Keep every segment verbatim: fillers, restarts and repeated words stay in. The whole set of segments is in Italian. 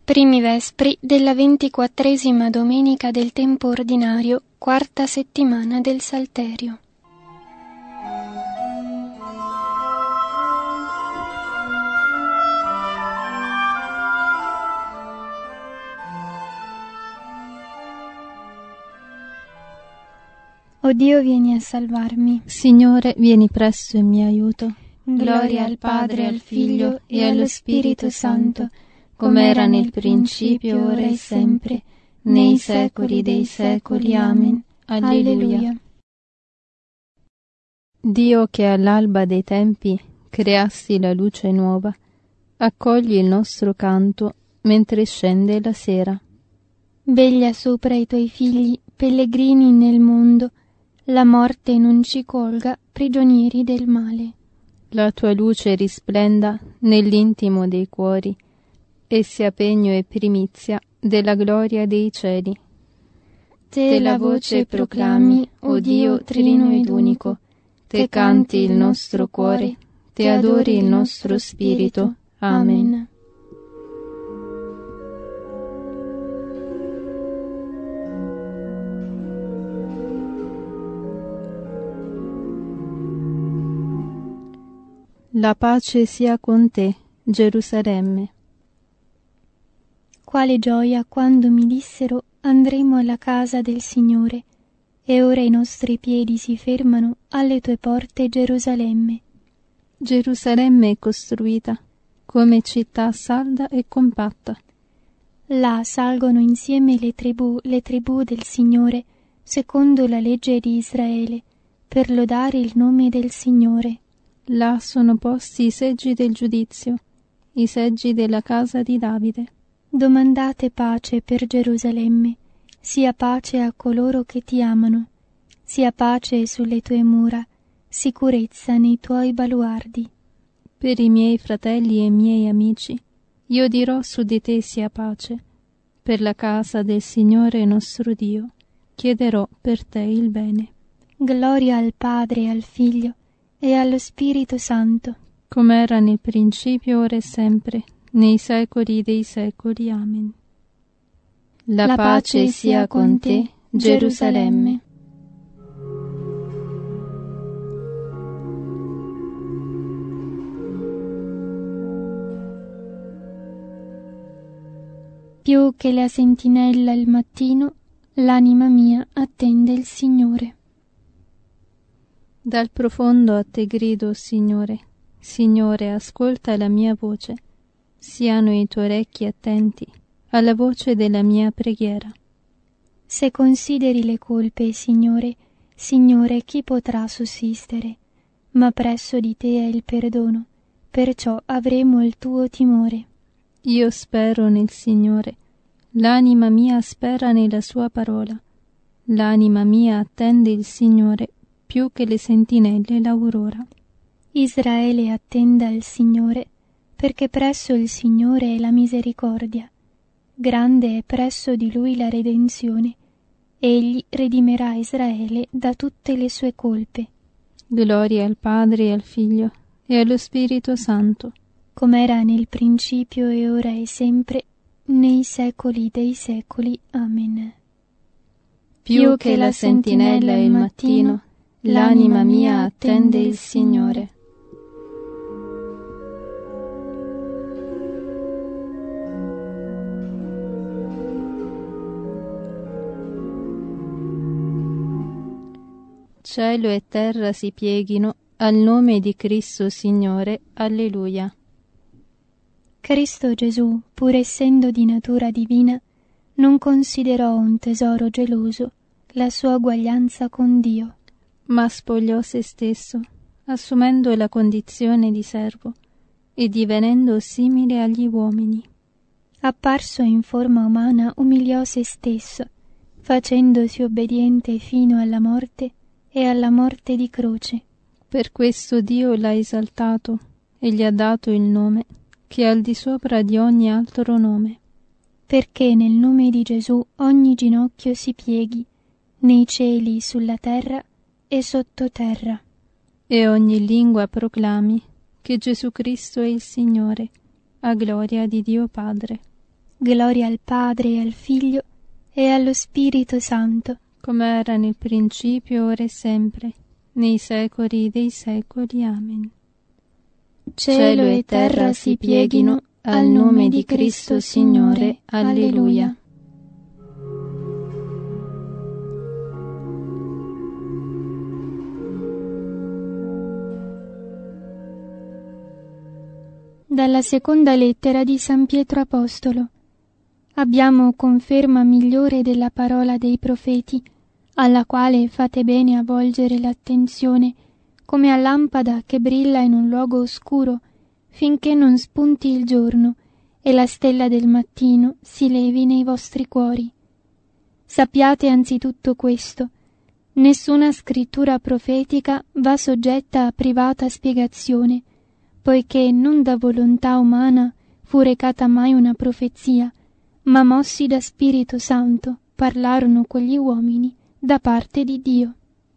Primi vespri della ventiquattresima domenica del tempo ordinario, quarta settimana del Salterio. O Dio, vieni a salvarmi. Signore, vieni presto in mio aiuto. Gloria al Padre, al Figlio e allo Spirito Santo, come era nel principio, ora e sempre, nei secoli dei secoli. Amen. Alleluia. Dio, che all'alba dei tempi creasti la luce nuova, accogli il nostro canto mentre scende la sera. Veglia sopra i tuoi figli, pellegrini nel mondo, la morte non ci colga, prigionieri del male. La tua luce risplenda nell'intimo dei cuori, e sia pegno e primizia della gloria dei cieli. Te la voce proclami, o Dio trino ed unico, te canti il nostro cuore, te adori il nostro spirito. Amen. La pace sia con te, Gerusalemme. Quale gioia quando mi dissero: andremo alla casa del Signore, e ora i nostri piedi si fermano alle tue porte, Gerusalemme. Gerusalemme è costruita come città salda e compatta. Là salgono insieme le tribù, le tribù del Signore, secondo la legge di Israele, per lodare il nome del Signore. Là sono posti i seggi del giudizio, i seggi della casa di Davide. Domandate pace per Gerusalemme, sia pace a coloro che ti amano, sia pace sulle tue mura, sicurezza nei tuoi baluardi. Per i miei fratelli e miei amici, io dirò su di te sia pace. Per la casa del Signore nostro Dio, chiederò per te il bene. Gloria al Padre e al Figlio e allo Spirito Santo, come era nel principio, ora e sempre, nei secoli dei secoli. Amen. La, La pace, pace sia con te, Gerusalemme. Più che la sentinella il mattino, l'anima mia attende il Signore. Dal profondo a te grido, Signore. Signore, ascolta la mia voce. Siano i tuoi orecchi attenti alla voce della mia preghiera. Se consideri le colpe, Signore, Signore, chi potrà sussistere? Ma presso di te è il perdono, perciò avremo il tuo timore. Io spero nel Signore, l'anima mia spera nella sua parola. L'anima mia attende il Signore più che le sentinelle l'aurora. Israele attenda il Signore, perché presso il Signore è la misericordia. Grande è presso di Lui la redenzione. Egli redimerà Israele da tutte le sue colpe. Gloria al Padre e al Figlio e allo Spirito Santo, come era nel principio e ora e sempre, nei secoli dei secoli. Amen. Più che la sentinella il mattino, l'anima mia attende il Signore. Cielo e terra si pieghino al nome di Cristo Signore. Alleluia. Cristo Gesù, pur essendo di natura divina, non considerò un tesoro geloso la sua uguaglianza con Dio, ma spogliò se stesso, assumendo la condizione di servo e divenendo simile agli uomini. Apparso in forma umana, umiliò se stesso, facendosi obbediente fino alla morte e alla morte di croce. Per questo Dio l'ha esaltato e gli ha dato il nome che è al di sopra di ogni altro nome. Perché nel nome di Gesù ogni ginocchio si pieghi, nei cieli, sulla terra e sottoterra. E ogni lingua proclami che Gesù Cristo è il Signore, a gloria di Dio Padre. Gloria al Padre e al Figlio e allo Spirito Santo, come era nel principio, ora e sempre, nei secoli dei secoli. Amen. Cielo e terra si pieghino al nome di Cristo Signore. Alleluia. Dalla seconda lettera di San Pietro Apostolo. Abbiamo conferma migliore della parola dei profeti, alla quale fate bene a volgere l'attenzione, come a lampada che brilla in un luogo oscuro, finché non spunti il giorno e la stella del mattino si levi nei vostri cuori. Sappiate anzitutto questo: nessuna scrittura profetica va soggetta a privata spiegazione, poiché non da volontà umana fu recata mai una profezia, ma mossi da Spirito Santo parlarono quegli uomini da parte di Dio.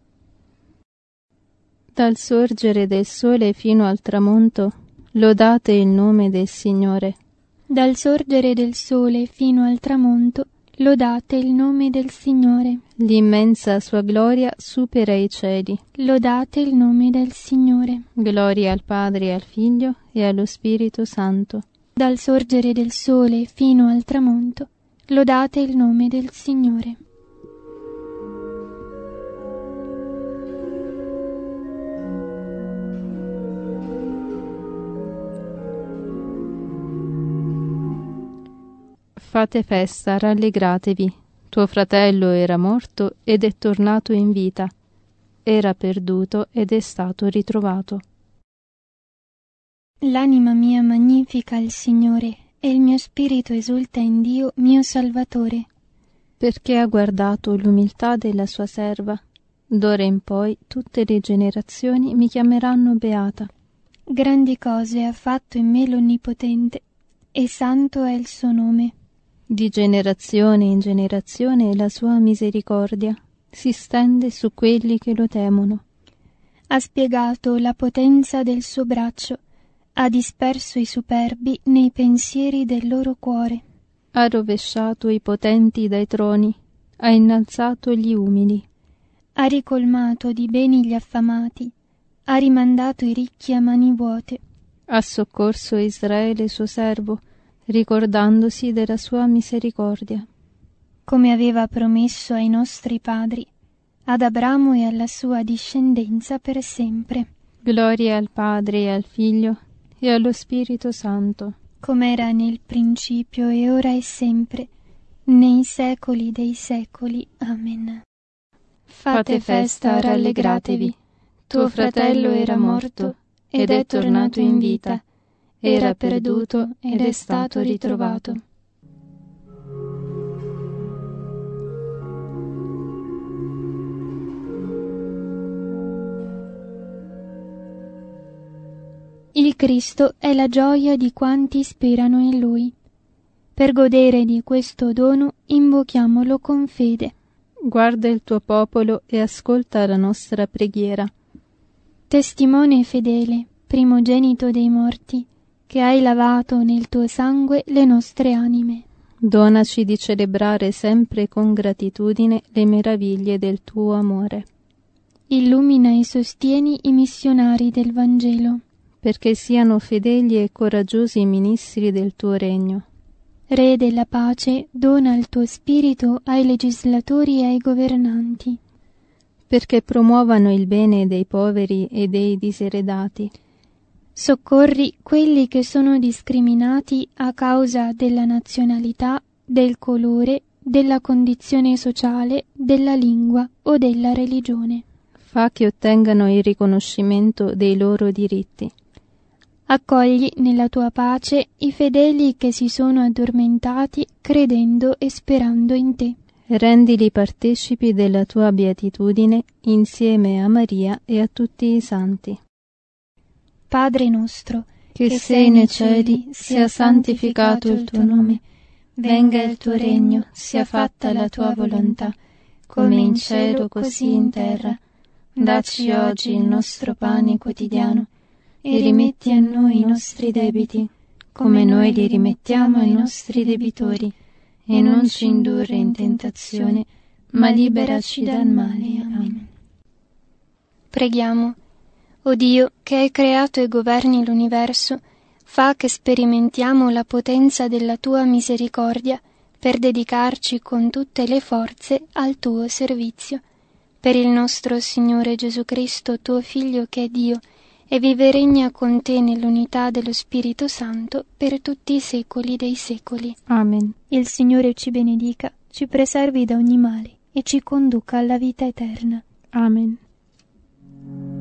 Dal sorgere del sole fino al tramonto, lodate il nome del Signore. Dal sorgere del sole fino al tramonto, lodate il nome del Signore. L'immensa sua gloria supera i cieli. Lodate il nome del Signore. Gloria al Padre e al Figlio e allo Spirito Santo. Dal sorgere del sole fino al tramonto, lodate il nome del Signore. Fate festa, rallegratevi. Tuo fratello era morto ed è tornato in vita. Era perduto ed è stato ritrovato. L'anima mia magnifica il Signore, e il mio spirito esulta in Dio mio Salvatore. Perché ha guardato l'umiltà della sua serva. D'ora in poi tutte le generazioni mi chiameranno beata. Grandi cose ha fatto in me l'Onnipotente, e santo è il suo nome. Di generazione in generazione la sua misericordia si stende su quelli che lo temono. Ha spiegato la potenza del suo braccio, ha disperso i superbi nei pensieri del loro cuore. Ha rovesciato i potenti dai troni, ha innalzato gli umili. Ha ricolmato di beni gli affamati, ha rimandato i ricchi a mani vuote. Ha soccorso Israele suo servo, ricordandosi della sua misericordia. Come aveva promesso ai nostri padri, ad Abramo e alla sua discendenza per sempre. Gloria al Padre e al Figlio e allo Spirito Santo, come era nel principio e ora e sempre, nei secoli dei secoli. Amen. Fate festa, rallegratevi. Tuo fratello era morto ed è tornato in vita. Era perduto ed è stato ritrovato. Il Cristo è la gioia di quanti sperano in Lui. Per godere di questo dono invochiamolo con fede. Guarda il tuo popolo e ascolta la nostra preghiera. Testimone fedele, primogenito dei morti, che hai lavato nel tuo sangue le nostre anime. Donaci di celebrare sempre con gratitudine le meraviglie del tuo amore. Illumina e sostieni i missionari del Vangelo, perché siano fedeli e coraggiosi ministri del tuo regno. Re della pace, dona il tuo spirito ai legislatori e ai governanti, perché promuovano il bene dei poveri e dei diseredati. Soccorri quelli che sono discriminati a causa della nazionalità, del colore, della condizione sociale, della lingua o della religione. Fa che ottengano il riconoscimento dei loro diritti. Accogli nella tua pace i fedeli che si sono addormentati credendo e sperando in te. Rendili partecipi della tua beatitudine insieme a Maria e a tutti i santi. Padre nostro, che, che sei nei cieli, sia santificato il tuo nome. Venga il tuo regno, sia fatta la tua volontà, come in cielo così in terra. Dacci oggi il nostro pane quotidiano e rimetti a noi i nostri debiti, come noi li rimettiamo ai nostri debitori, e non ci indurre in tentazione, ma liberaci dal male. Amen. Preghiamo. O Dio, che hai creato e governi l'universo, fa che sperimentiamo la potenza della tua misericordia per dedicarci con tutte le forze al tuo servizio. Per il nostro Signore Gesù Cristo, tuo Figlio che è Dio, e vive e regna con te nell'unità dello Spirito Santo per tutti i secoli dei secoli. Amen. Il Signore ci benedica, ci preservi da ogni male e ci conduca alla vita eterna. Amen.